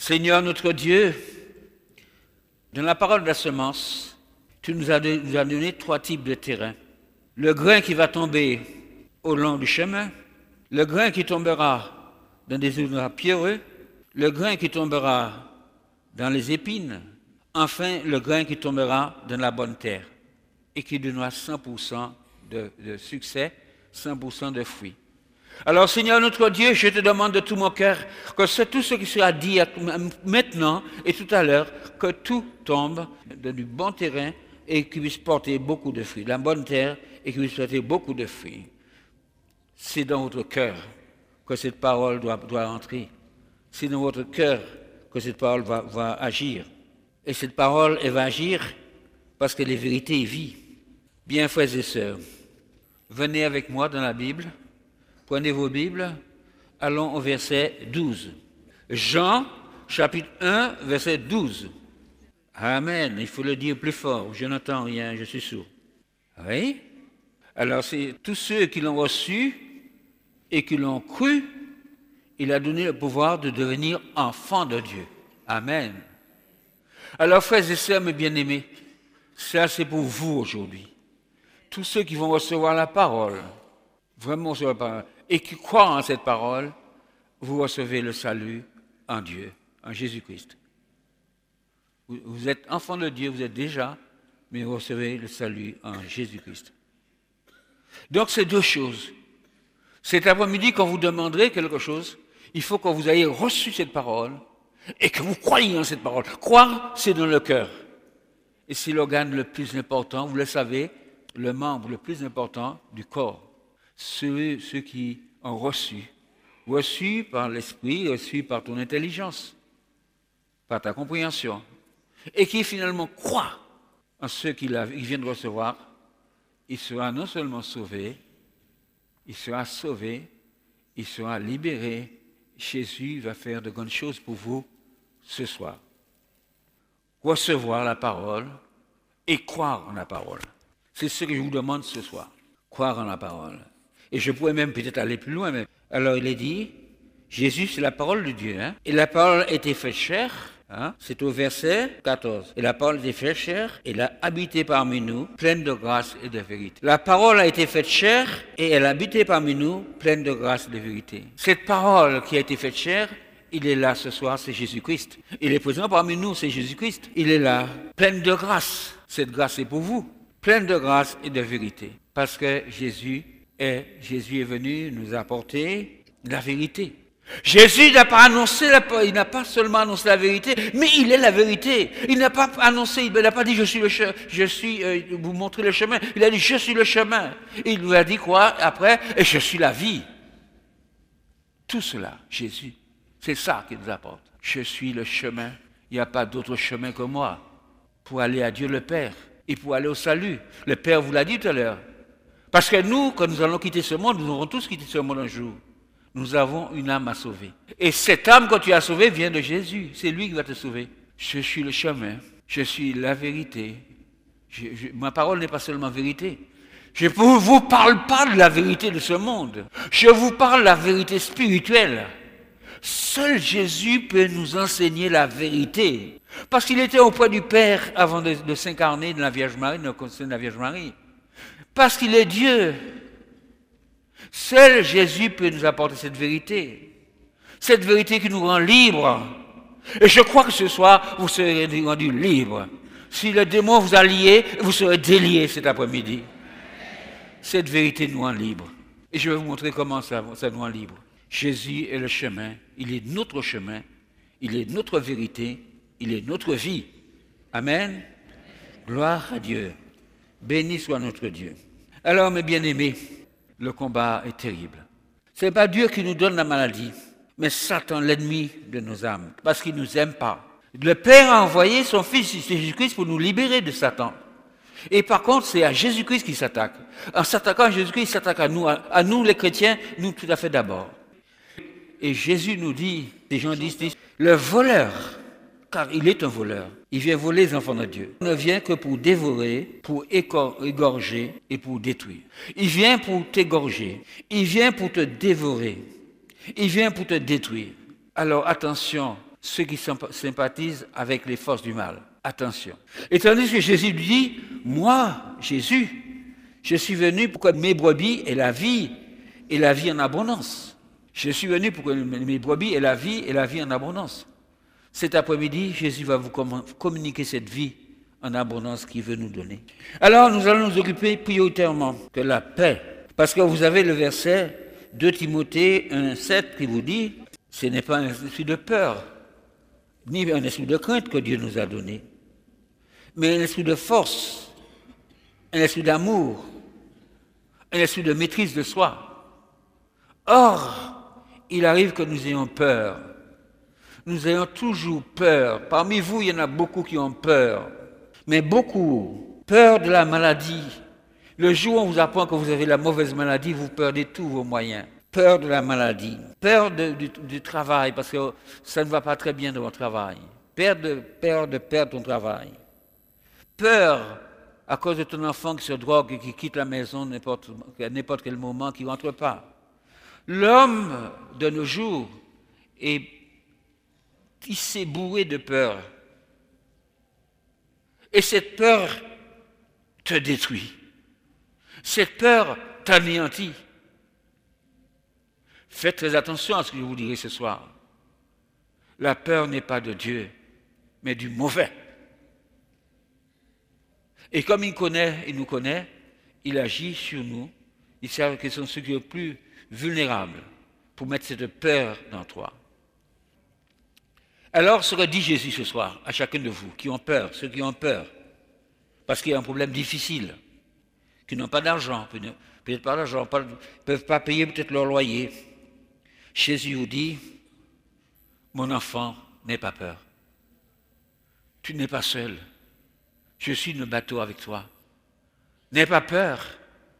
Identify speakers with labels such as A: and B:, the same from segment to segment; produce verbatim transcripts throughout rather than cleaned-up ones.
A: Seigneur notre Dieu, dans la parole de la semence, tu nous as, nous as donné trois types de terrain. Le grain qui va tomber au long du chemin, le grain qui tombera dans des endroits pierreux, le grain qui tombera dans les épines, enfin le grain qui tombera dans la bonne terre et qui donnera cent pour cent de, de succès, cent pour cent de fruits. Alors Seigneur notre Dieu, je te demande de tout mon cœur que c'est tout ce qui sera dit maintenant et tout à l'heure, que tout tombe dans du bon terrain et qu'il puisse porter beaucoup de fruits, la bonne terre et qu'il puisse porter beaucoup de fruits. C'est dans votre cœur que cette parole doit, doit entrer. C'est dans votre cœur que cette parole va, va agir. Et cette parole, elle va agir parce qu'elle est vérité et vie. Bien, frères et sœurs, venez avec moi dans la Bible. Prenez vos Bibles, allons au verset douze. Jean, chapitre un, verset douze. Amen, il faut le dire plus fort, je n'entends rien, je suis sourd. Oui? Alors c'est tous ceux qui l'ont reçu et qui l'ont cru, il a donné le pouvoir de devenir enfants de Dieu. Amen. Alors frères et sœurs, mes bien-aimés, ça c'est pour vous aujourd'hui. Tous ceux qui vont recevoir la parole, vraiment recevoir la parole, et qui croient en cette parole, vous recevez le salut en Dieu, en Jésus-Christ. Vous, vous êtes enfants de Dieu, vous êtes déjà, mais vous recevez le salut en Jésus-Christ. Donc c'est deux choses. Cet après-midi, quand vous demanderez quelque chose, il faut que vous ayez reçu cette parole et que vous croyez en cette parole. Croire, c'est dans le cœur. Et c'est l'organe le plus important, vous le savez, le membre le plus important du corps. Ceux, ceux qui ont reçu, reçu par l'esprit, reçu par ton intelligence, par ta compréhension, et qui finalement croient en ceux qui viennent de recevoir, il sera non seulement sauvé, il sera sauvé, il sera libéré. Jésus va faire de grandes choses pour vous ce soir. Recevoir la parole et croire en la parole. C'est ce que je vous demande ce soir, croire en la parole. Et je pourrais même peut-être aller plus loin. Mais... Alors il est dit, Jésus c'est la parole de Dieu. Hein? Et la parole a été faite chair. Hein? C'est au verset quatorze. Et la parole a été faite chair, et elle a habité parmi nous, pleine de grâce et de vérité. La parole a été faite chair, et elle a habité parmi nous, pleine de grâce et de vérité. Cette parole qui a été faite chair, il est là ce soir, c'est Jésus-Christ. Il est présent parmi nous, c'est Jésus-Christ. Il est là, pleine de grâce. Cette grâce est pour vous. Pleine de grâce et de vérité. Parce que Jésus est, Jésus est venu nous apporter la vérité. Jésus n'a pas annoncé, la, il n'a pas seulement annoncé la vérité, mais il est la vérité. Il n'a pas annoncé, il n'a pas dit je suis le chemin, je suis, euh, vous montrez le chemin. Il a dit je suis le chemin. Et il nous a dit quoi après? Et je suis la vie. Tout cela, Jésus, c'est ça qu'il nous apporte. Je suis le chemin. Il n'y a pas d'autre chemin que moi pour aller à Dieu le Père et pour aller au salut. Le Père vous l'a dit tout à l'heure. Parce que nous, quand nous allons quitter ce monde, nous aurons tous quitté ce monde un jour. Nous avons une âme à sauver. Et cette âme que tu as sauvée vient de Jésus. C'est lui qui va te sauver. Je suis le chemin. Je suis la vérité. Je, je, ma parole n'est pas seulement vérité. Je ne vous parle pas de la vérité de ce monde. Je vous parle de la vérité spirituelle. Seul Jésus peut nous enseigner la vérité. Parce qu'il était auprès du Père avant de, de s'incarner de la Vierge Marie, de de la Vierge Marie. Parce qu'il est Dieu. Seul Jésus peut nous apporter cette vérité. Cette vérité qui nous rend libres. Et je crois que ce soir, vous serez rendus libres. Si le démon vous a lié, vous serez déliés cet après-midi. Cette vérité nous rend libres. Et je vais vous montrer comment ça, ça nous rend libres. Jésus est le chemin. Il est notre chemin. Il est notre vérité. Il est notre vie. Amen. Gloire à Dieu. Béni soit notre Dieu. Alors, mes bien-aimés, le combat est terrible. Ce n'est pas Dieu qui nous donne la maladie, mais Satan, l'ennemi de nos âmes, parce qu'il ne nous aime pas. Le Père a envoyé son Fils Jésus-Christ pour nous libérer de Satan. Et par contre, c'est à Jésus-Christ qu'il s'attaque. En s'attaquant à Jésus-Christ, il s'attaque à nous, à, à nous les chrétiens, nous tout à fait d'abord. Et Jésus nous dit, les gens disent, disent, le voleur, car il est un voleur, il vient voler les enfants de Dieu. Il ne vient que pour dévorer, pour égorger et pour détruire. Il vient pour t'égorger, il vient pour te dévorer, il vient pour te détruire. Alors attention, ceux qui sympathisent avec les forces du mal. Attention. Et tandis que Jésus lui dit, moi, Jésus, je suis venu pour que mes brebis aient la vie, et la vie en abondance. Je suis venu pour que mes brebis aient la vie, et la vie en abondance. Cet après-midi, Jésus va vous communiquer cette vie en abondance qu'il veut nous donner. Alors, nous allons nous occuper prioritairement de la paix. Parce que vous avez le verset deux Timothée un sept qui vous dit, ce n'est pas un esprit de peur, ni un esprit de crainte que Dieu nous a donné, mais un esprit de force, un esprit d'amour, un esprit de maîtrise de soi. Or, il arrive que nous ayons peur. Nous ayons toujours peur. Parmi vous, il y en a beaucoup qui ont peur. Mais beaucoup, peur de la maladie. Le jour où on vous apprend que vous avez la mauvaise maladie, vous perdez tous vos moyens. Peur de la maladie. Peur de, du, du travail, parce que ça ne va pas très bien dans votre travail. Peur de, peur de perdre ton travail. Peur à cause de ton enfant qui se drogue et qui quitte la maison à n'importe quel moment, qui ne rentre pas. L'homme de nos jours est tissé, bourré de peur. Et cette peur te détruit. Cette peur t'anéantit. Faites très attention à ce que je vous dirai ce soir. La peur n'est pas de Dieu, mais du mauvais. Et comme il connaît, il nous connaît, il agit sur nous. Il sait qu'ils sont ceux qui sont plus vulnérables pour mettre cette peur dans toi. Alors, ce que dit Jésus ce soir à chacun de vous qui ont peur, ceux qui ont peur, parce qu'il y a un problème difficile, qui n'ont pas d'argent, peut-être pas d'argent, ne peuvent pas payer peut-être leur loyer. Jésus vous dit, mon enfant, n'aie pas peur. Tu n'es pas seul. Je suis dans le bateau avec toi. N'aie pas peur.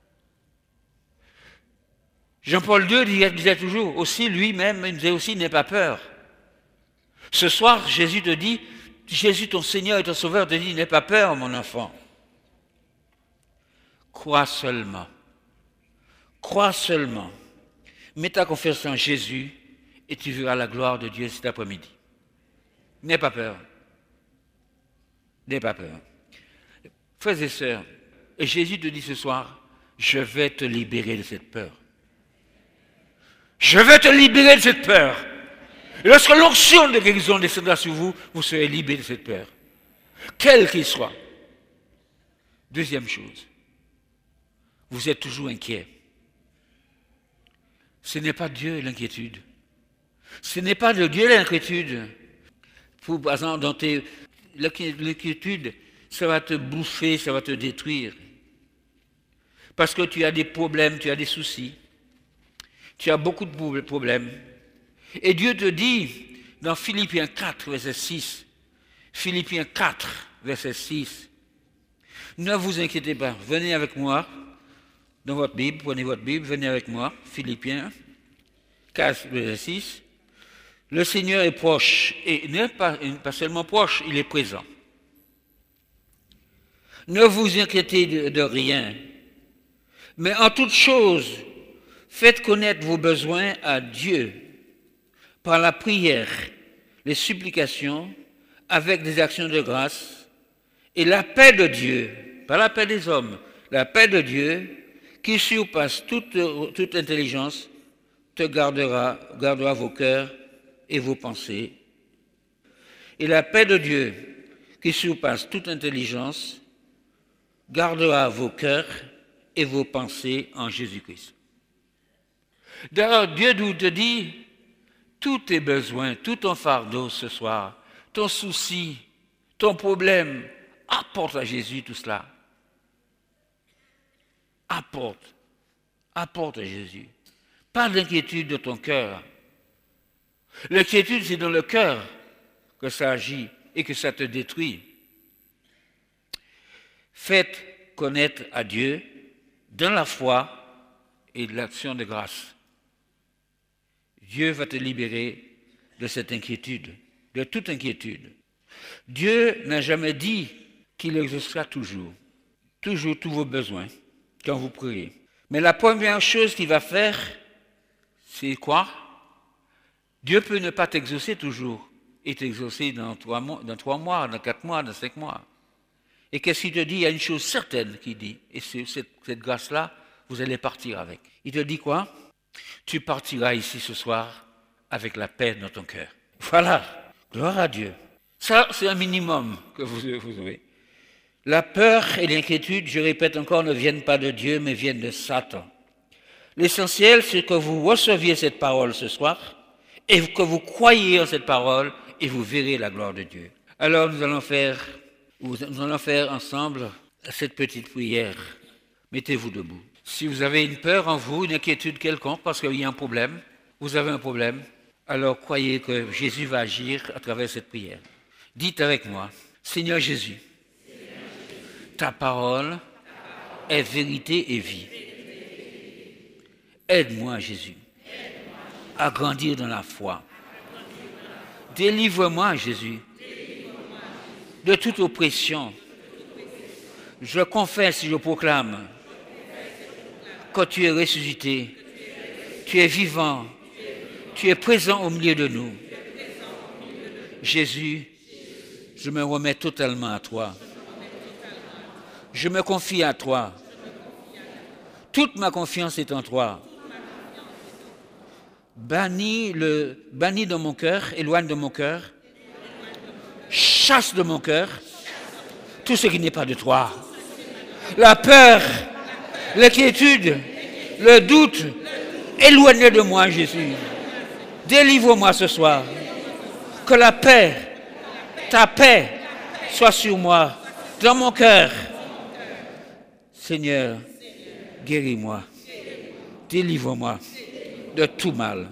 A: Jean-Paul deux disait toujours, aussi lui-même, il disait aussi, n'aie pas peur. Ce soir, Jésus te dit, Jésus ton Seigneur et ton Sauveur te dit, n'aie pas peur, mon enfant. Crois seulement. Crois seulement. Mets ta confiance en Jésus et tu verras la gloire de Dieu cet après-midi. N'aie pas peur. N'aie pas peur. Frères et sœurs, et Jésus te dit ce soir, je vais te libérer de cette peur. Je vais te libérer de cette peur. Et lorsque l'onction de guérison descendra sur vous, vous serez libérés de cette peur. Quel qu'il soit. Deuxième chose, vous êtes toujours inquiet. Ce n'est pas Dieu l'inquiétude. Ce n'est pas de Dieu l'inquiétude. Pour, par exemple, dans tes, l'inquiétude, ça va te bouffer, ça va te détruire. Parce que tu as des problèmes, tu as des soucis. Tu as beaucoup de problèmes. Et Dieu te dit, dans Philippiens quatre, verset six, Philippiens quatre, verset six, ne vous inquiétez pas, venez avec moi, dans votre Bible, prenez votre Bible, venez avec moi, Philippiens quatre, verset six, le Seigneur est proche, et n'est pas, pas seulement proche, il est présent. Ne vous inquiétez de, de rien, mais en toute chose, faites connaître vos besoins à Dieu par la prière, les supplications, avec des actions de grâce, et la paix de Dieu, pas la paix des hommes, la paix de Dieu, qui surpasse toute, toute intelligence, te gardera, gardera vos cœurs et vos pensées. Et la paix de Dieu, qui surpasse toute intelligence, gardera vos cœurs et vos pensées en Jésus-Christ. D'ailleurs, Dieu nous te dit, tous tes besoins, tout ton fardeau ce soir, ton souci, ton problème, apporte à Jésus tout cela. Apporte, apporte à Jésus. Pas d'inquiétude de ton cœur. L'inquiétude, c'est dans le cœur que ça agit et que ça te détruit. Faites connaître à Dieu dans la foi et l'action de grâce. Dieu va te libérer de cette inquiétude, de toute inquiétude. Dieu n'a jamais dit qu'il exaucera toujours, toujours tous vos besoins quand vous priez. Mais la première chose qu'il va faire, c'est quoi? Dieu peut ne pas t'exaucer toujours, est exaucé dans trois mois, dans trois mois, dans quatre mois, dans cinq mois. Et qu'est-ce qu'il te dit? Il y a une chose certaine qu'il dit. Et c'est cette, cette grâce-là, vous allez partir avec. Il te dit quoi? Tu partiras ici ce soir avec la paix dans ton cœur. Voilà. Gloire à Dieu. Ça, c'est un minimum que vous, vous avez. La peur et l'inquiétude, je répète encore, ne viennent pas de Dieu, mais viennent de Satan. L'essentiel, c'est que vous receviez cette parole ce soir et que vous croyez en cette parole et vous verrez la gloire de Dieu. Alors nous allons faire, nous allons faire ensemble cette petite prière. Mettez-vous debout. Si vous avez une peur en vous, une inquiétude quelconque, parce qu'il y a un problème, vous avez un problème, alors croyez que Jésus va agir à travers cette prière. Dites avec moi, Seigneur Jésus, ta parole est vérité et vie. Aide-moi, Jésus, à grandir dans la foi. Délivre-moi, Jésus, de toute oppression. Je confesse et je proclame que tu es ressuscité, tu es vivant, tu es présent au milieu de nous. Jésus, je me remets totalement à toi. Je me confie à toi. Toute ma confiance est en toi. Bannis, le, bannis de mon cœur, éloigne de mon cœur, chasse de mon cœur tout ce qui n'est pas de toi. La peur, l'inquiétude, le doute, éloignez de moi, Jésus. Délivre-moi ce soir. Que la paix, ta paix, soit sur moi, dans mon cœur. Seigneur, guéris-moi, délivre-moi de tout mal.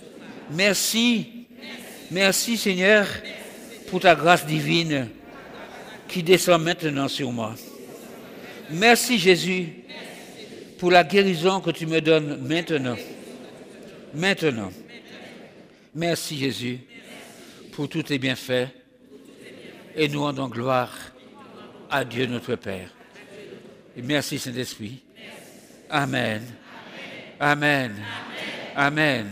A: Merci, merci Seigneur pour ta grâce divine qui descend maintenant sur moi. Merci Jésus pour la guérison que tu me donnes maintenant. Maintenant. Merci Jésus pour tous tes bienfaits et nous rendons gloire à Dieu notre Père. Et merci Saint-Esprit. Amen. Amen. Amen.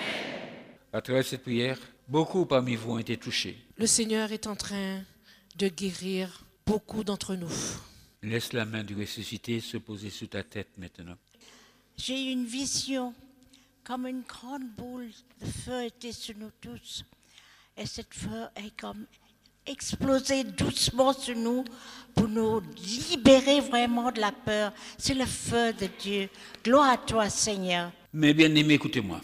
A: À travers cette prière, beaucoup parmi vous ont été touchés.
B: Le Seigneur est en train de guérir beaucoup d'entre nous.
A: Laisse la main du ressuscité se poser sur ta tête maintenant.
C: J'ai eu une vision, comme une grande boule de feu était sur nous tous. Et cette feu est comme explosé doucement sur nous pour nous libérer vraiment de la peur. C'est le feu de Dieu. Gloire à toi, Seigneur.
A: Mais bien aimés, écoutez-moi.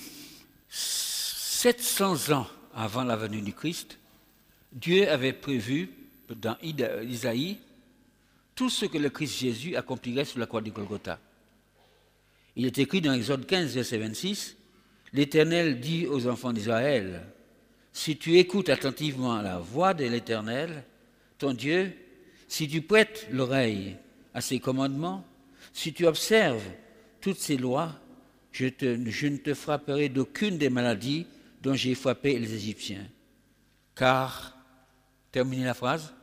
A: sept cents ans avant la venue du Christ, Dieu avait prévu dans Isaïe tout ce que le Christ Jésus accomplirait sur la croix du Golgotha. Il est écrit dans Exode quinze, verset vingt-six, « L'Éternel dit aux enfants d'Israël, si tu écoutes attentivement la voix de l'Éternel, ton Dieu, si tu prêtes l'oreille à ses commandements, si tu observes toutes ses lois, je, te, je ne te frapperai d'aucune des maladies dont j'ai frappé les Égyptiens. Car, terminez la phrase,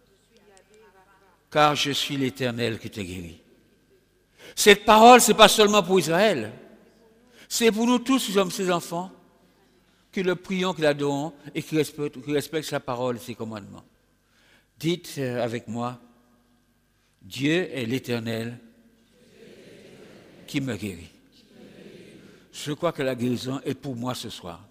A: car je suis l'Éternel qui te guérit. » Cette parole, ce n'est pas seulement pour Israël, c'est pour nous tous qui sommes ses enfants, qui le prions, qui l'adorons et qui respectent, qui respectent sa parole et ses commandements. Dites avec moi, Dieu est l'Éternel qui me guérit. Je crois que la guérison est pour moi ce soir.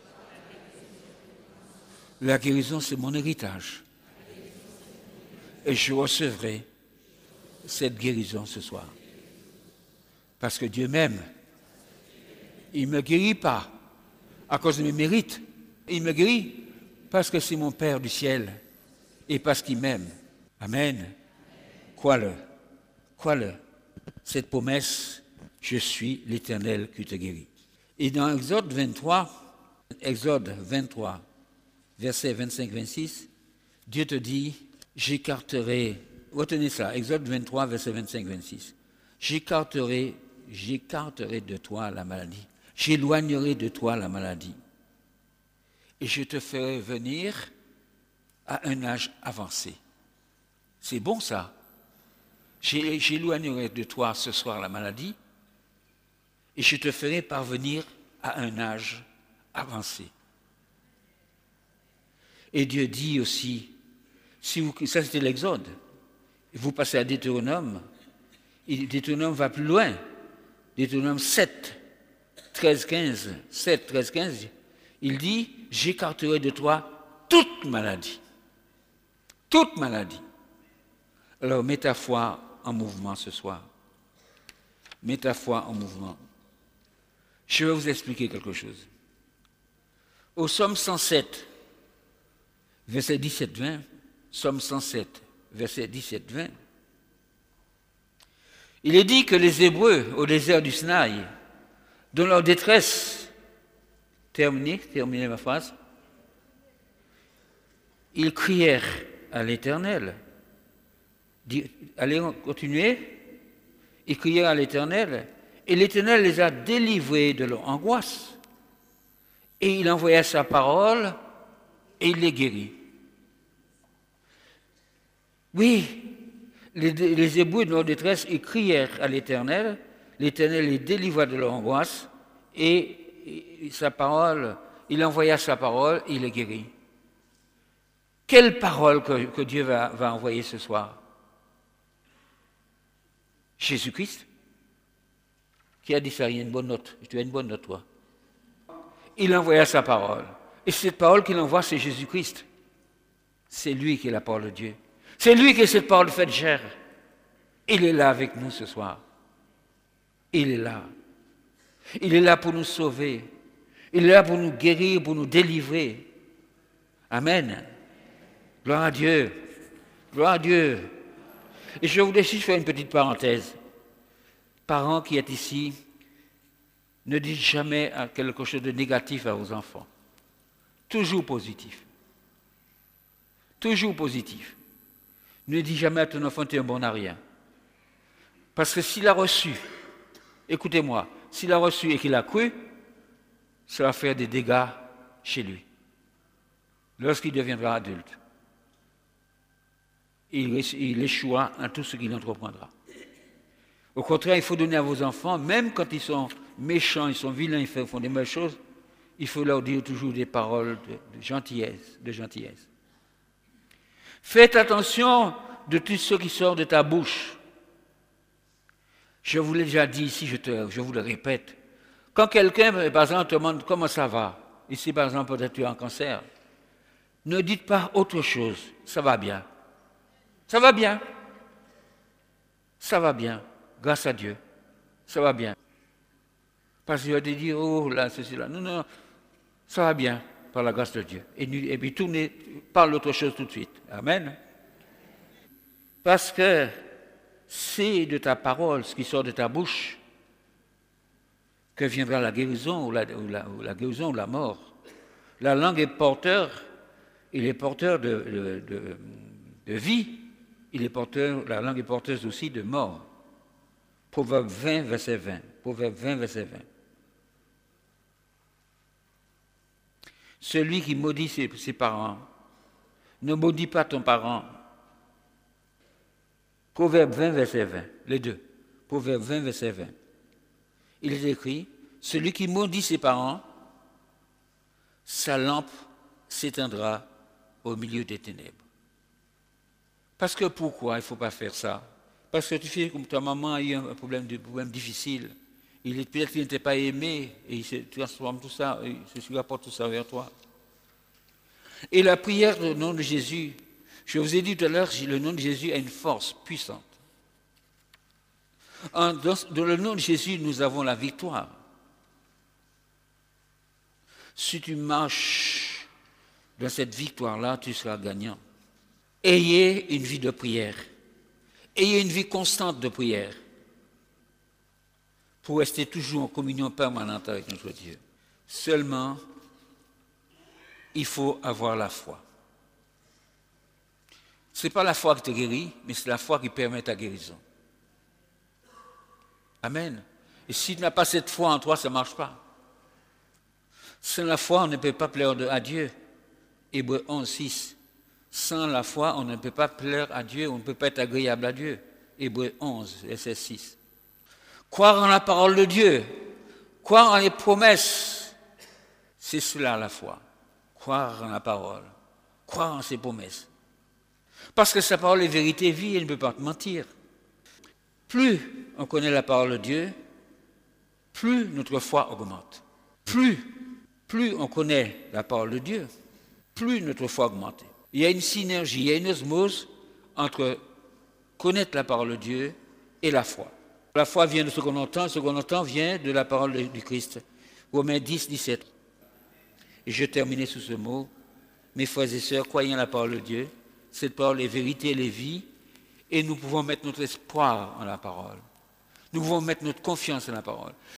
A: La guérison, c'est mon héritage. Et je recevrai cette guérison ce soir. Parce que Dieu m'aime. Il ne me guérit pas à cause de mes mérites. Il me guérit parce que c'est mon Père du ciel et parce qu'il m'aime. Amen. Crois-le. Crois-le. Cette promesse, je suis l'Éternel qui te guérit. Et dans Exode vingt-trois, Exode vingt-trois, versets vingt-cinq vingt-six, Dieu te dit, j'écarterai, retenez ça, Exode vingt-trois, versets vingt-cinq vingt-six, j'écarterai, j'écarterai de toi la maladie, j'éloignerai de toi la maladie, et je te ferai venir à un âge avancé. C'est bon ça. J'éloignerai de toi ce soir la maladie, et je te ferai parvenir à un âge avancé. Et Dieu dit aussi, si vous, ça c'était l'Exode, vous passez à Deutéronome, et Deutéronome va plus loin, Deutéronome sept, treize, quinze, sept, treize, quinze, il dit, j'écarterai de toi toute maladie, toute maladie. Alors mets ta foi en mouvement ce soir, mets ta foi en mouvement. Je vais vous expliquer quelque chose. Au Psaume cent sept, verset dix-sept vingt, Psaume cent sept, verset dix-sept vingt, il est dit que les Hébreux au désert du Sinaï, dans leur détresse, terminez, terminez ma phrase, ils crièrent à l'Éternel. Allez continuer. Ils crièrent à l'Éternel, et l'Éternel les a délivrés de leur angoisse. Et il envoya sa parole, et il les guérit. Oui, les, les Hébreux de leur détresse, ils crièrent à l'Éternel, l'Éternel les délivra de leur angoisse, et, et sa parole, il envoya sa parole, et il les guérit. Quelle parole que, que Dieu va, va envoyer ce soir? Jésus-Christ, qui a dit ça, il y a une bonne note, tu as une bonne note, toi. Il envoya sa parole. Et cette parole qu'il envoie, c'est Jésus-Christ. C'est lui qui est la parole de Dieu. C'est lui qui est cette parole faite chair. Il est là avec nous ce soir. Il est là. Il est là pour nous sauver. Il est là pour nous guérir, pour nous délivrer. Amen. Gloire à Dieu. Gloire à Dieu. Et je voulais juste faire une petite parenthèse. Parents qui êtes ici, ne dites jamais quelque chose de négatif à vos enfants. Toujours positif. Toujours positif. Ne dis jamais à ton enfant, tu es un bon à rien. Parce que s'il a reçu, écoutez-moi, s'il a reçu et qu'il a cru, ça va faire des dégâts chez lui. Lorsqu'il deviendra adulte. Il, il échouera en tout ce qu'il entreprendra. Au contraire, il faut donner à vos enfants, même quand ils sont méchants, ils sont vilains, ils font des mauvaises choses, il faut leur dire toujours des paroles de, de gentillesse, de gentillesse. Faites attention de tout ce qui sort de ta bouche. Je vous l'ai déjà dit ici, je, te, je vous le répète. Quand quelqu'un, par exemple, te demande comment ça va, ici par exemple, peut-être tu es en cancer, ne dites pas autre chose, ça va bien. Ça va bien. Ça va bien. Grâce à Dieu. Ça va bien. Parce qu'il va te dire, oh là, ceci, là. Non, non, ça va bien, par la grâce de Dieu. Et, et puis tournez, parle d'autre chose tout de suite. Amen. Parce que c'est de ta parole, ce qui sort de ta bouche, que viendra la guérison ou la, ou la, ou la guérison ou la mort. La langue est porteur, il est porteur de, de, de, de vie. Il est porteur, la langue est porteuse aussi de mort. Proverbe vingt, verset vingt. Proverbe vingt, verset vingt. Celui qui maudit ses, ses parents, ne maudit pas ton parent. Proverbe vingt, verset vingt. Les deux. Proverbe vingt, verset vingt. Il est écrit, celui qui maudit ses parents, sa lampe s'éteindra au milieu des ténèbres. Parce que pourquoi il ne faut pas faire ça? Parce que tu fais comme ta maman a eu un problème, un problème difficile. Il est peut-être qu'il n'était pas aimé et il se transforme tout ça, il se rapporte tout ça vers toi. Et la prière au nom de Jésus, je vous ai dit tout à l'heure, le nom de Jésus a une force puissante. En, dans, dans le nom de Jésus, nous avons la victoire. Si tu marches dans cette victoire-là, tu seras gagnant. Ayez une vie de prière. Ayez une vie constante de prière pour rester toujours en communion permanente avec notre Dieu. Seulement, il faut avoir la foi. Ce n'est pas la foi qui te guérit, mais c'est la foi qui permet ta guérison. Amen. Et si tu n'as pas cette foi en toi, ça ne marche pas. Sans la foi, on ne peut pas plaire à Dieu. Hébreux onze, six. Sans la foi, on ne peut pas plaire à Dieu, on ne peut pas être agréable à Dieu. Hébreux onze, verset six. Croire en la parole de Dieu, croire en les promesses, c'est cela la foi. Croire en la parole, croire en ses promesses. Parce que sa parole est vérité, vie, et ne peut pas te mentir. Plus on connaît la parole de Dieu, plus notre foi augmente. Plus, plus on connaît la parole de Dieu, plus notre foi augmente. Il y a une synergie, il y a une osmose entre connaître la parole de Dieu et la foi. La foi vient de ce qu'on entend, ce qu'on entend vient de la parole du Christ. Romains dix, dix-sept. Et je terminais sous ce mot. Mes frères et sœurs, croyez en la parole de Dieu. Cette parole est vérité, elle est vie. Et nous pouvons mettre notre espoir en la parole. Nous pouvons mettre notre confiance en la parole.